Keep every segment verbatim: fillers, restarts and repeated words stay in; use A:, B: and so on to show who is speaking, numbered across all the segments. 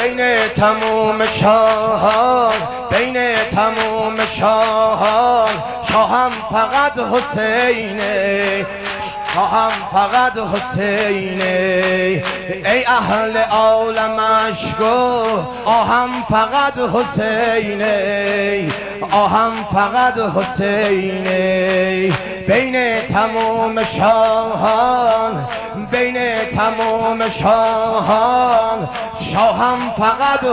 A: بین تموم شاهان، بین تموم شاهان شاهم فقط حسینه، شاهم فقط حسینه. ای اهل عالمش گو آهم فقط حسینه، آهم فقط حسینه. بین تموم شاهان، بین تموم شاهان شاهم فقط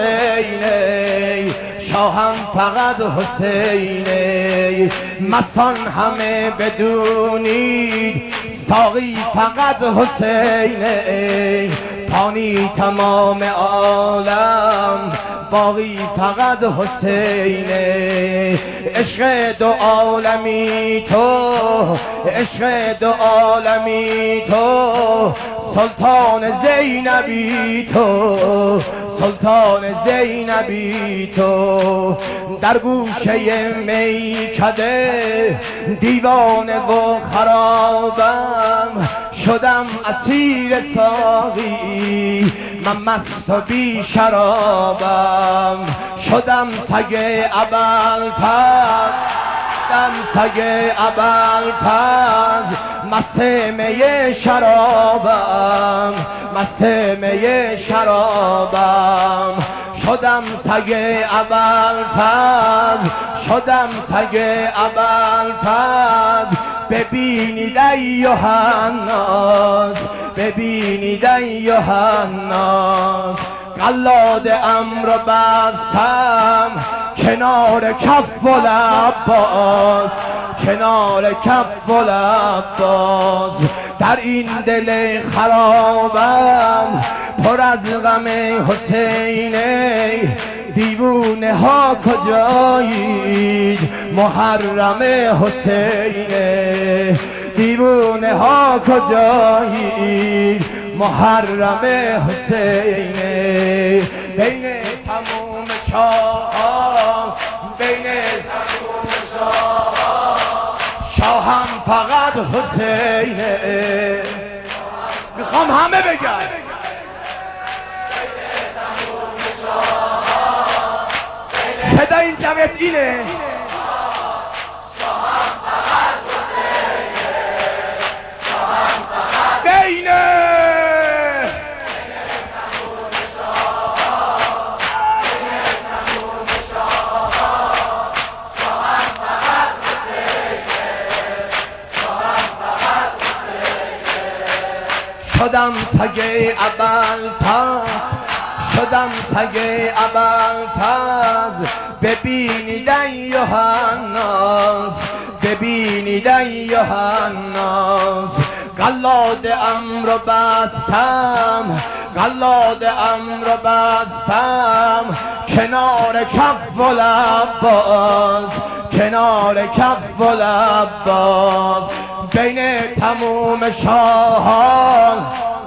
A: حسینه، شاهم فقط حسینه. مستان همه بدونید ساقی فقط حسینه، فانی تمام عالم باقی فقط حسینه. عشق دو عالمی تو، عشق دو عالمی تو، سلطان زینبی تو، سلطان زینبی تو. در گوشه میکده دیوانه و خرابم، شدم اسیر ساقی من مست و بی شرابم. شدم سگ ابوالفضل، شدم سگ ابوالفضل، مست می شرابم، مست می شرابم. شدم سگ ابوالفضل، شدم سگ ابوالفضل. ببینید ایها الناس، ببینید ایها الناس. قلاد امر بستم کنار کف العباس، کنار کف العباس. در این دل خرابم پر از غم حسینه، دیوونه ها کجایید محرم حسینه، دیوونه ها کجایید محرم حسینه. بین تموم شاهان، بین تموم شاهان شاهم فقط حسینه. میخوام همه بگن صدا این جمعیت اینه. شاهم فقط حسینه، شاهم فقط بین تموم شاهان، بین تموم شاهان شاهم فقط حسینه، شاهم فقط حسینه. شدم سگ ابوالفضل، شدم سگ ابوالفضل. ببینید ایها الناس، ببینید ایها الناس. قلاد امر بستم، قلاد امر بستم کنار کف العباس، کنار کف العباس. بین تموم شاهان،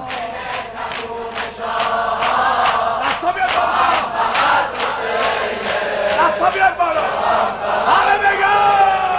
A: بیاد بالا همه بگن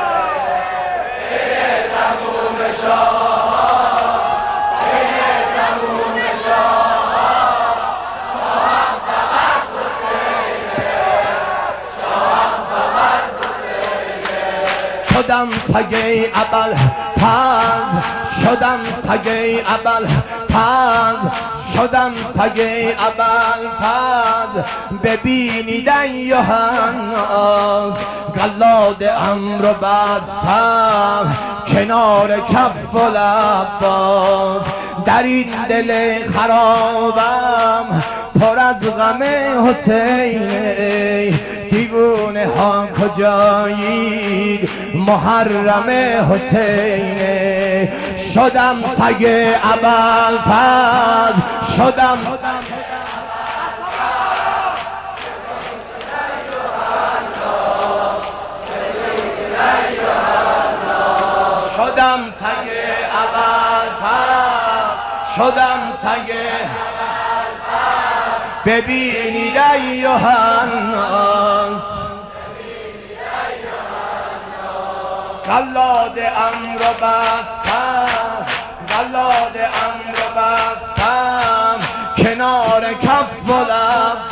A: بین تموم شاهان، بین تموم شاهان شاهم فقط حسینه، شاهم فقط حسینه. شدم سگ ابوالفضل، شدم سگ ابوالفضل، شدم سگ ابوالفضل. ببینید ایها الناس. قلاد امر بستم کنار کف العباس. در این دل خرابم پر از غم حسینه، دیوونه ها کجایید محرم حسینه. شدم سگ ابوالفضل، شدم شدم سگ ابوالفضل، شدم سگ ببینید ایها الناس. قلاد امر بستم، قلاد امر بستم کنار کف العباس،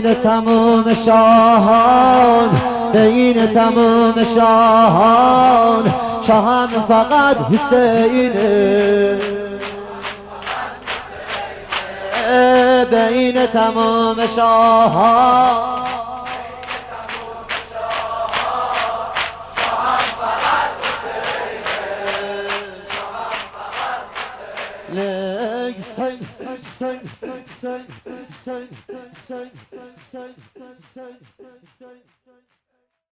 B: بین تمام شاهان، بین تمام شاهان شاهم فقط حسینه، بین تمام شاهان Sing, sing, sing, sing, sing, sing, sing, sing, sing, sing, sing, sing.